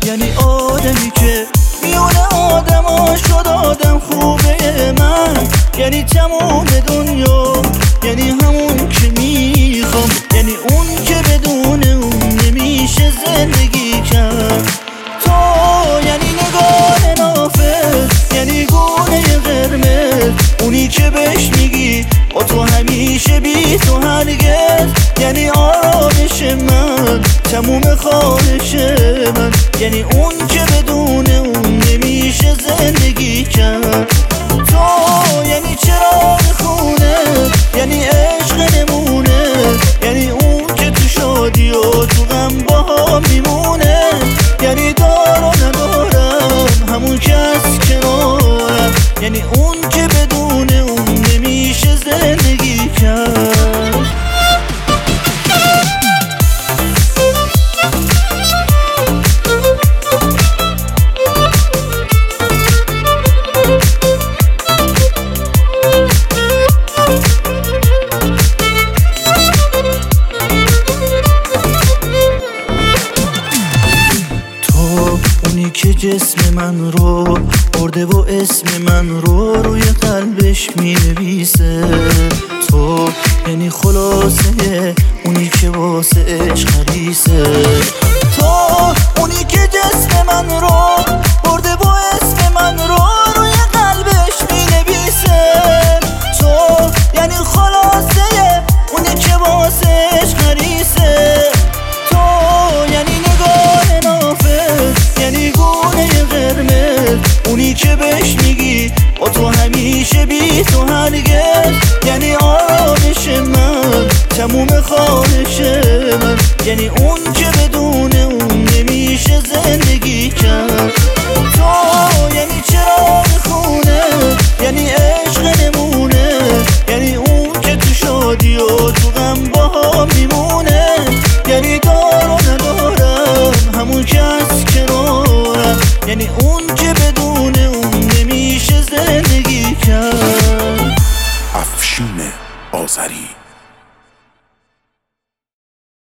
یعنی آدمی که میونه آدما شد آدم خوبه من، یعنی تموم دنیا، یعنی همون که میخوام، یعنی اون که بدون اون نمیشه زندگی کرد. تو یعنی نگاه نافذ، یعنی گونه قرمز، اونی که بهش میگی با تو همیشه بی تو هرگز، یعنی آرامش من، تموم خواهش من، یعنی اون که بدون اون نمیشه زندگی کرد. تو یعنی چراغ خونه، یعنی عشق نمونه، یعنی اون که تو شادی و تو غم با هم میمونه، یعنی دار و ندارم همون که از کنارم، یعنی اون که بدون اون نمیشه زندگی کرد. اونی که جسم من رو برده و اسم من رو روی قلبش مینویسه. تو یعنی خلاصه اونی که واسه عشق خریسه. تو اونی که جسم من رو برده و اسم من رو روی قلبش مینویسه. تو یعنی خلاصه اونی که واسه عشق خریسه. تو یعنی نگاه نافذ، یعنی گونه قرمز، اونی که بهش میگی با تو همیشه بی تو هرگز، یعنی آرامش من، تموم خواهش من، یعنی اون که بدون اون نمیشه زندگی کرد. تو یعنی چراغ خونه، یعنی عشق نمونه، یعنی اون که تو شادی و تو غم با هم میمونه، یعنی دار و ندارم همون که از کنارم، یعنی اون